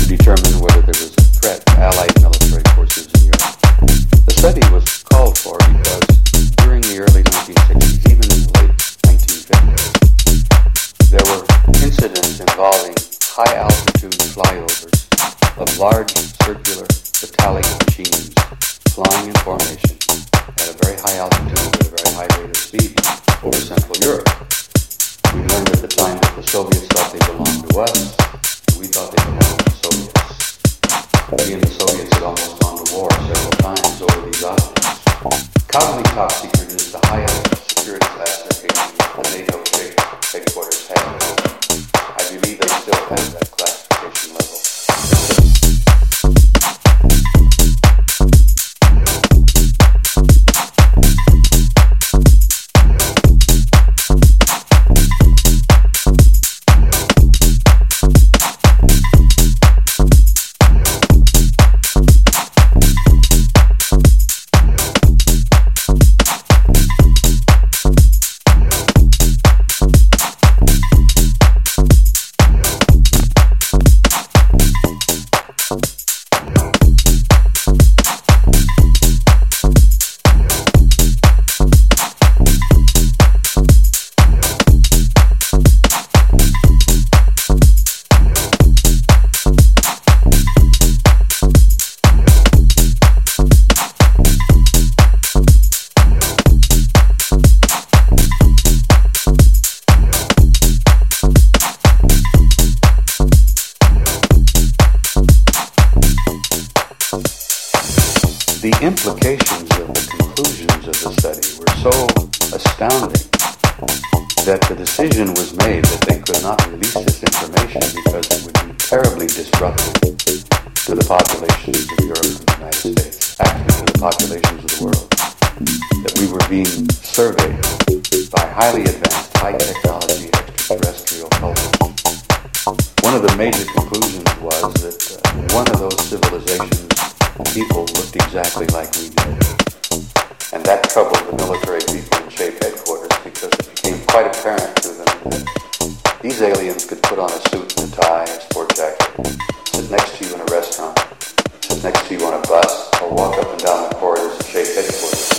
determine whether there was a threat to Allied military forces in Europe. The study was called for because during the early 1960s, even in the late 1950s, there were incidents involving high-altitude flyovers of large circular metallic machines flying in formation at a very high altitude at a very high rate of speed over Central Europe. We learned at the time that the Soviets thought they belonged to us, and we thought they belonged to the Soviets. We and the Soviets had almost gone to war several times over these objects. Commonly top secret is the highest security classification the NATO headquarters had. I believe they still have that classification level. The implications of the conclusions of the study were so astounding that the decision was made that they could not release this information because it would be terribly disruptive to the populations of Europe and the United States, actually to the populations of the world, that we were being surveyed by highly advanced, high-technology extraterrestrial cultures. One of the major conclusions was that one of those civilizations people looked exactly like we did. And that troubled the military people in SHAPE headquarters because it became quite apparent to them that these aliens could put on a suit and a tie, a sport jacket, sit next to you in a restaurant, sit next to you on a bus, or walk up and down the corridors of SHAPE headquarters.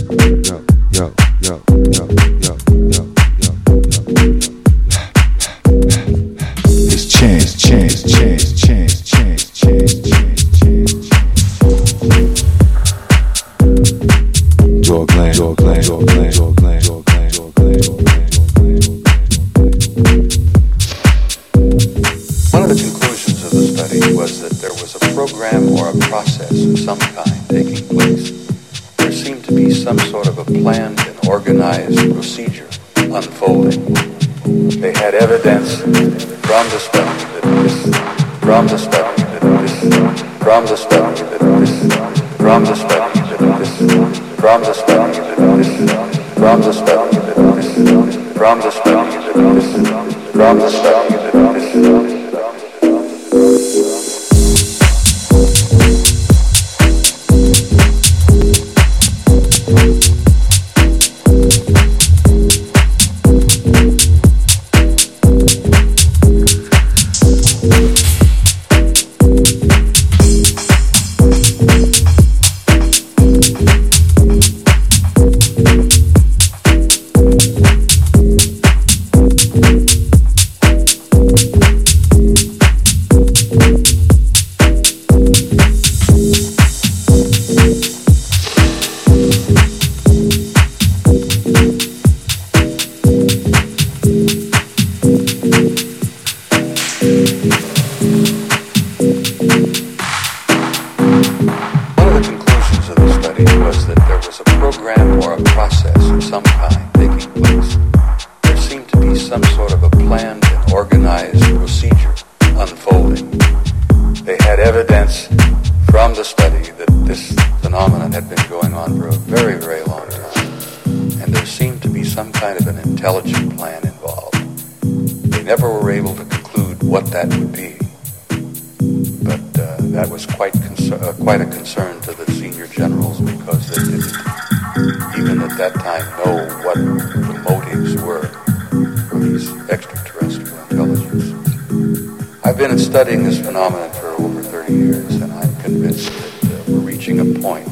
Studying this phenomenon for over 30 years, and I'm convinced that we're reaching a point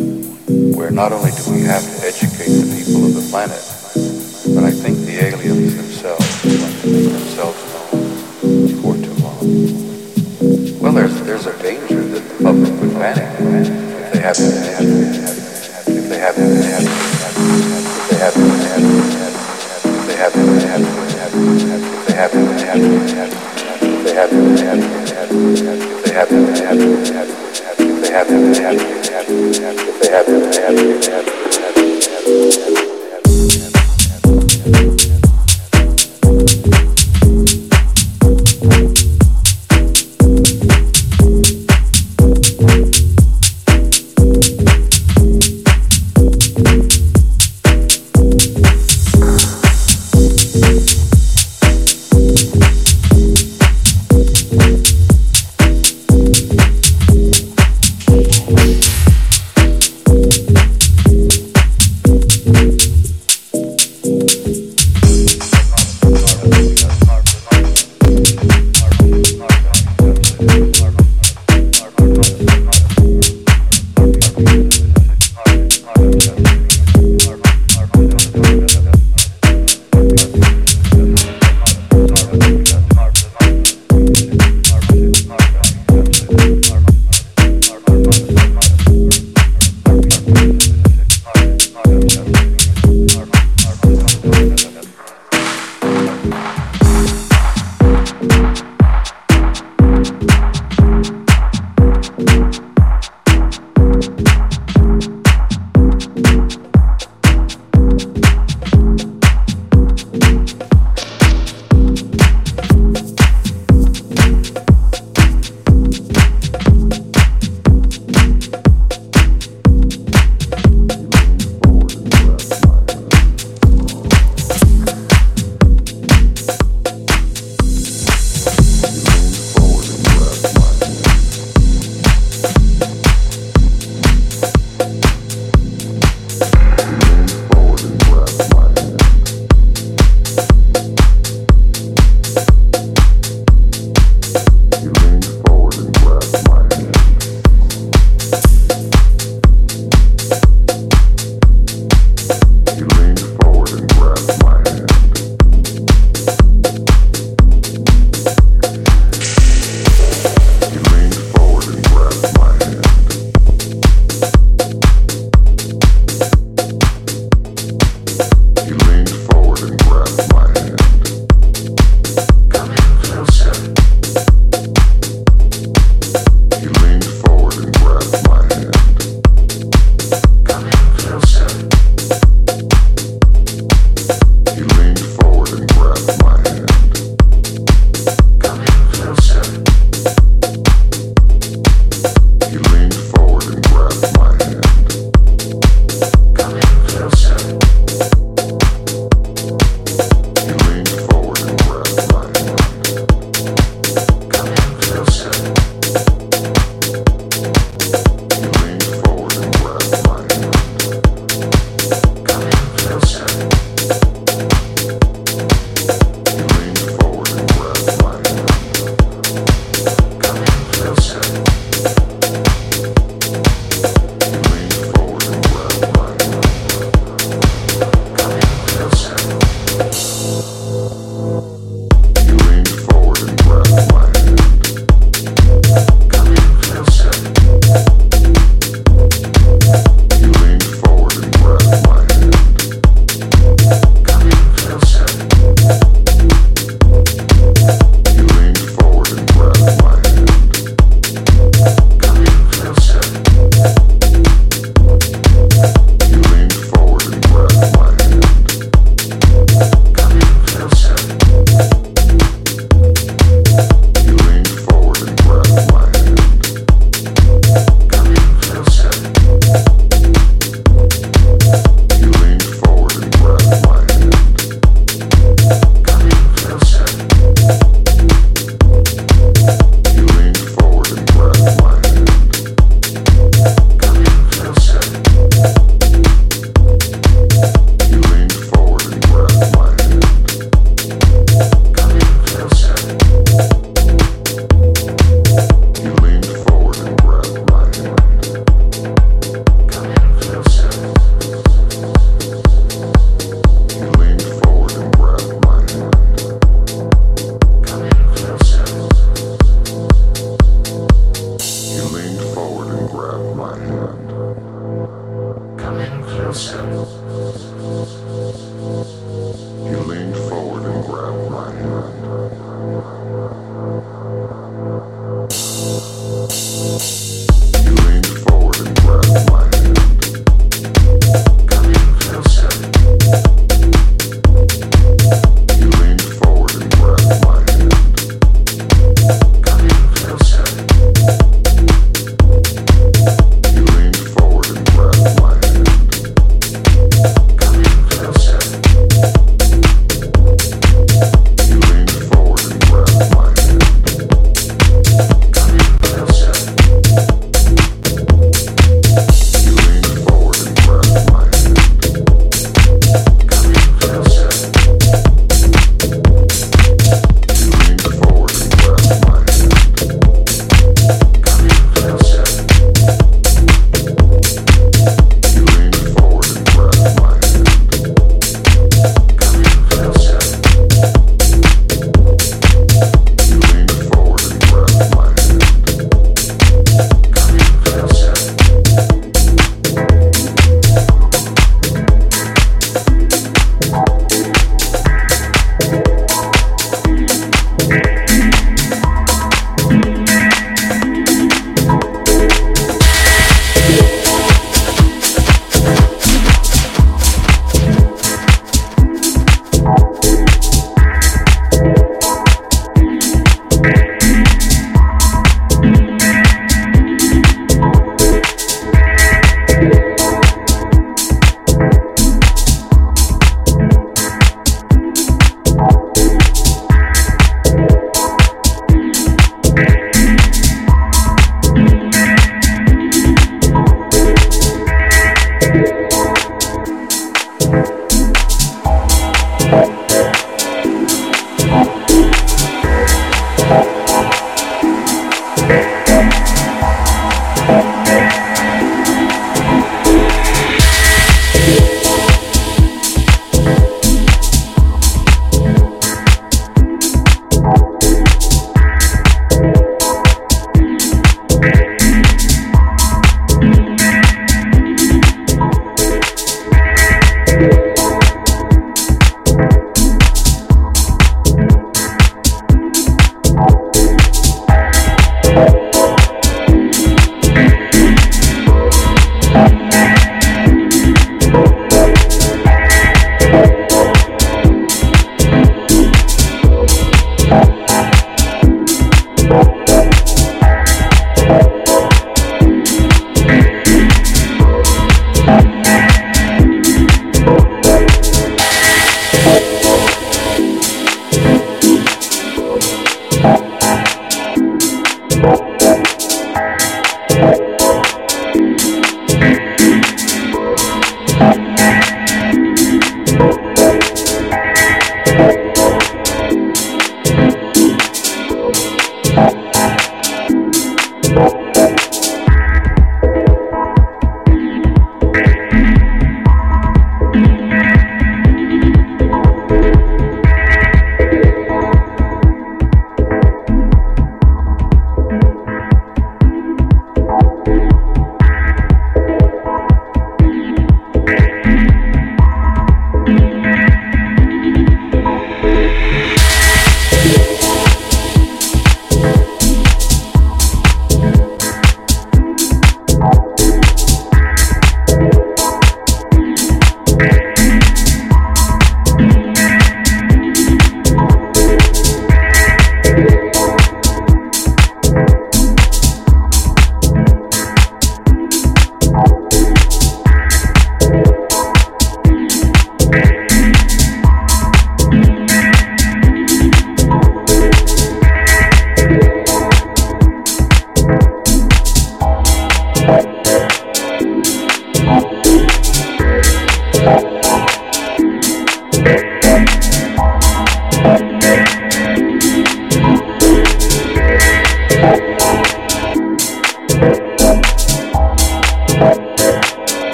where not only do we have to educate the people of the planet, but I think the aliens themselves are going to make themselves known before too long. Well, there's a danger that the public would panic if they haven't You leaned forward and grabbed my hand. You leaned forward and grabbed my hand. Coming closer. You leaned forward and grabbed my hand. Coming closer. You leaned forward and grabbed my hand. Coming closer. You leaned forward and grabbed my hand. Coming closer. You leaned forward and grabbed my hand. Coming closer. You leaned forward and grabbed my hand. Coming closer. You leaned forward and grabbed my hand. Coming closer. You leaned forward and grabbed my hand. Coming closer.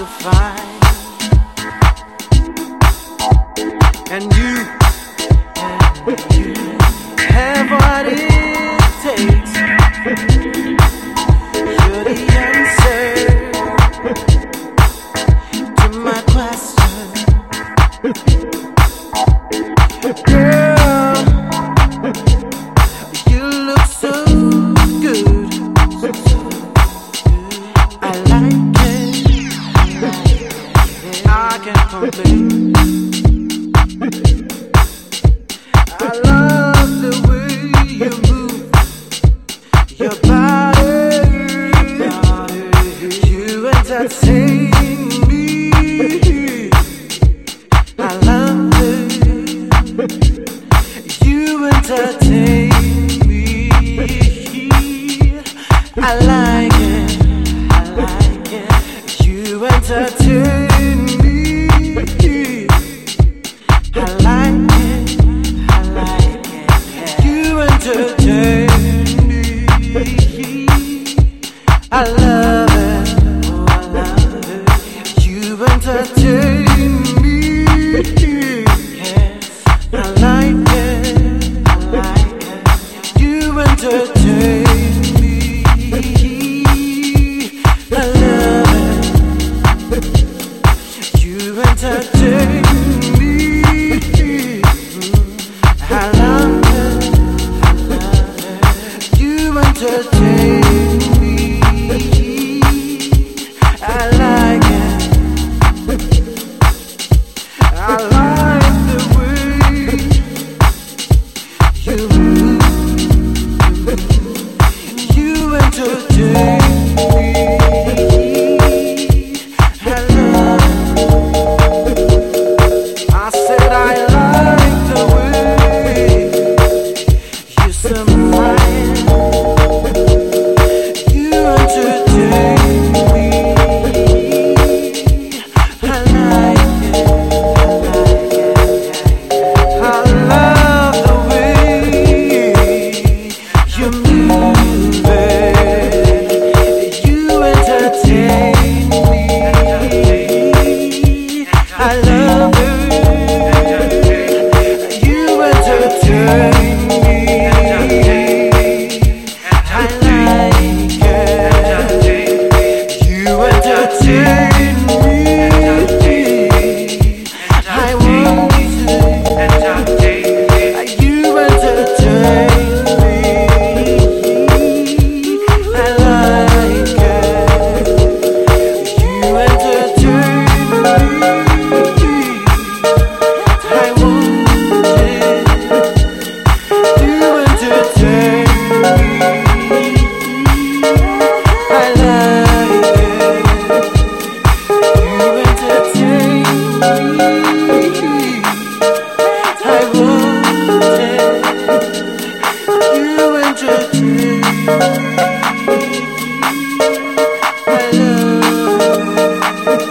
find, and you have what it takes. You're the answer to my question, girl. You look so good. I like it. I can't complain. I love the way you move your body. You entertain me. I love it. You entertain me. I like it. I like it. You entertain me. I like it. I like it. You entertain me. I love it. Oh, I love it. You entertain me. Yes, I like it. I like it. You entertain me. I love it. You entertain me. I love it. I love it. You entertain me. I like it. I like the way you move. You entertain me. I love it. I said I like the way you smile. You entertain me. I like it. I love the way you move it. You entertain me. I love it. You entertain me. I like it. You entertain me. I want it. You entertain me. I like it. You entertain me. I want it. You entertain me. I like it. You entertain me. I want it. You entertain me. I love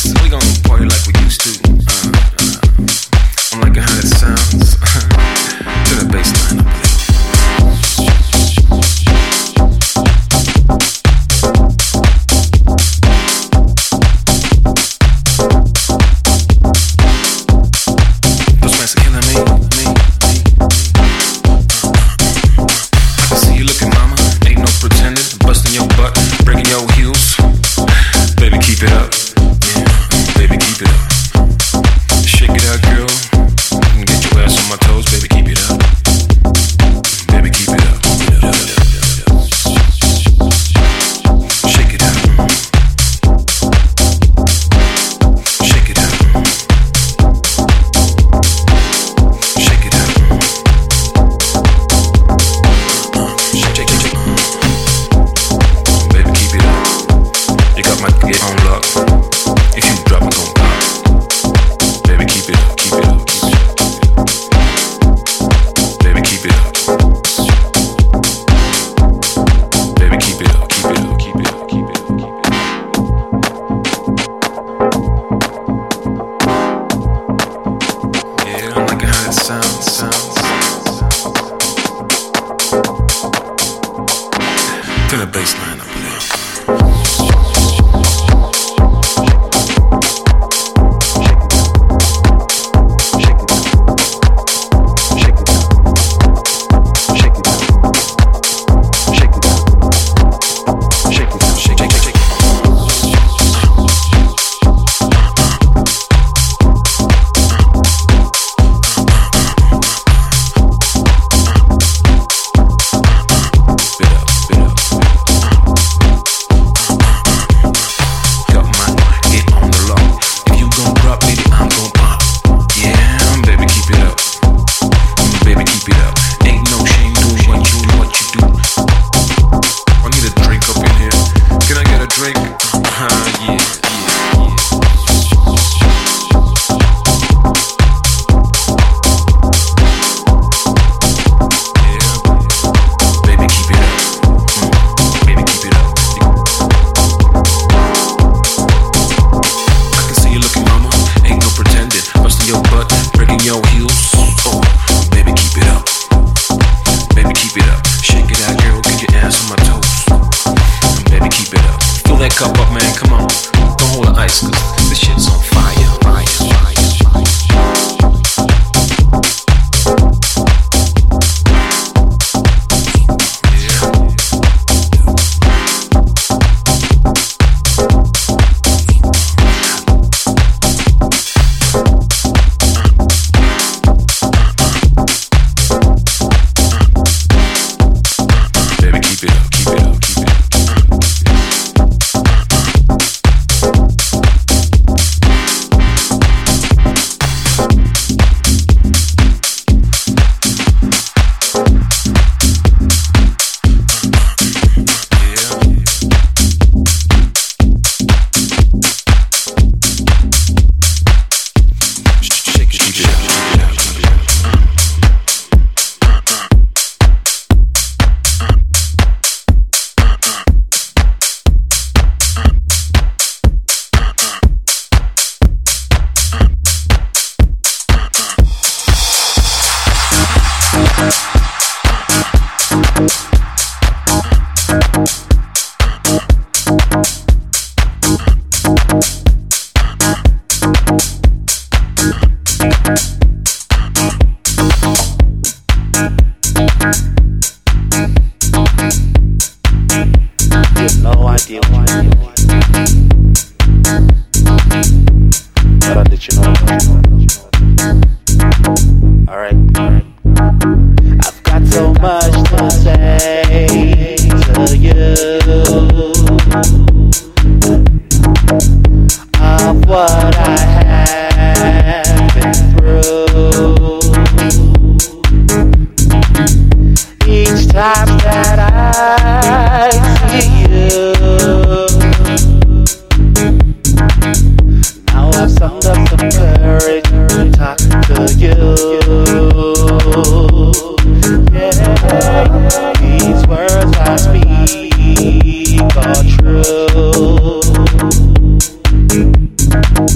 These words I speak are true.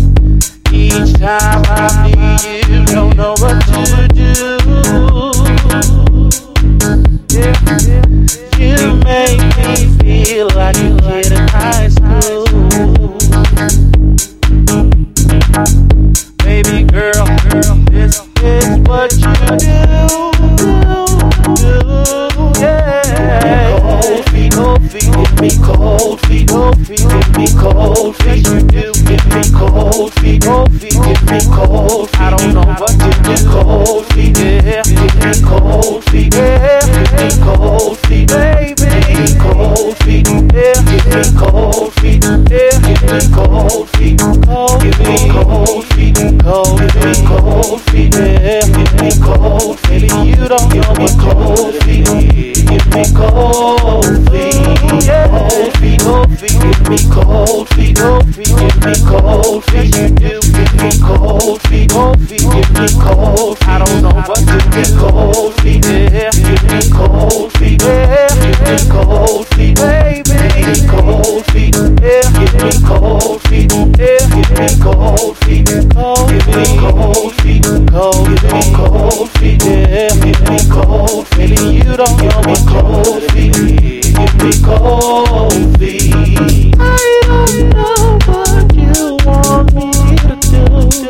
feet, give me cold feet. I don't know what to do. Cold feet, yeah. Give me cold feet, yeah. Give me cold feet, baby. Give me cold feet, yeah. Give me cold feet, yeah. Give me cold feet, cold. Give me cold feet, cold. Give me cold feet, yeah. Give me cold feet. You don't know what cold feet. Give me cold feet, yeah. Cold feet, cold feet. Give me cold feet, cold feet. Give me cold feet. You do. Give me cold feet, cold feet. Give me cold feet. I don't know what to do. Cold feet, yeah. Give me cold feet, yeah. Give me cold feet, baby. Give me cold feet, yeah. Give me cold feet, yeah. Give me cold feet, cold. Give me cold feet, cold. Give me cold feet, yeah. Give me cold feet. You don't know what cold feet. Give me cold feet. I don't know what you want me to do.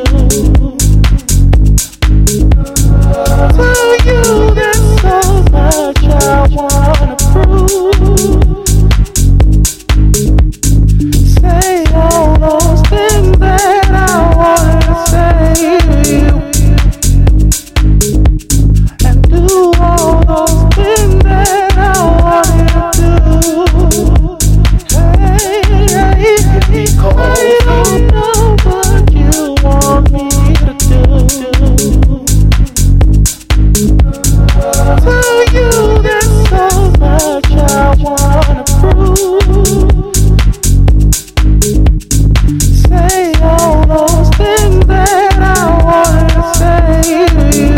Tell you there's so much I wanna prove. Say all those things that I wanna say to you, and do all those things that I wanna do. Hey, give me cold feet. I don't know what you want me to do. Tell you there's so much I wanna prove. Say all those things that I wanna say to you,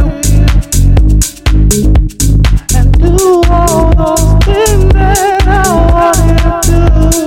and do all those things that I wanna do.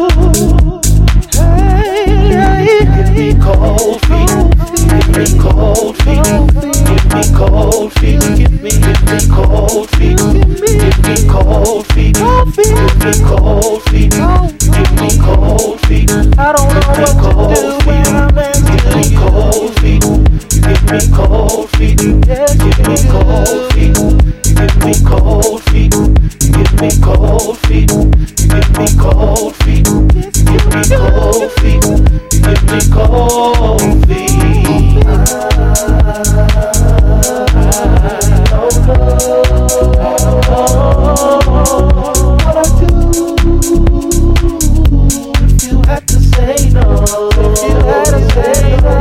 Hey, give me cold feet. Give me cold feet. Give me cold feet. Give me cold feet. Give me cold feet. Give me cold feet. Give me cold feet. I don't know what to do when I'm asking you. Give me cold feet. Give me cold feet. Yeah, give me cold feet. Give me cold feet. Give me cold feet. Give me cold feet. Give me cold feet. Give me cold feet. I don't know what I do. If you had to say no, if you had to say no,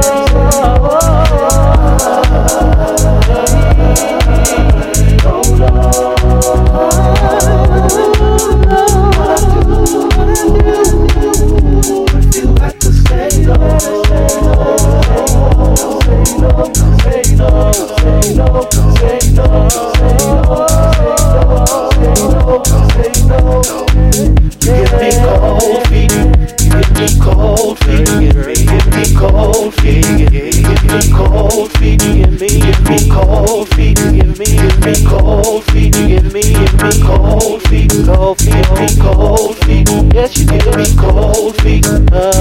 don't know what I do. If you had to say no, say no, say no, say no, say no, say no, say no. Give me cold feet. Give me cold feet. Give me cold feet. Give me cold feet. Give me cold feet. Give me cold feet. Give me cold feet. Cold feet. Give me cold feet. Yes, you give me cold feet.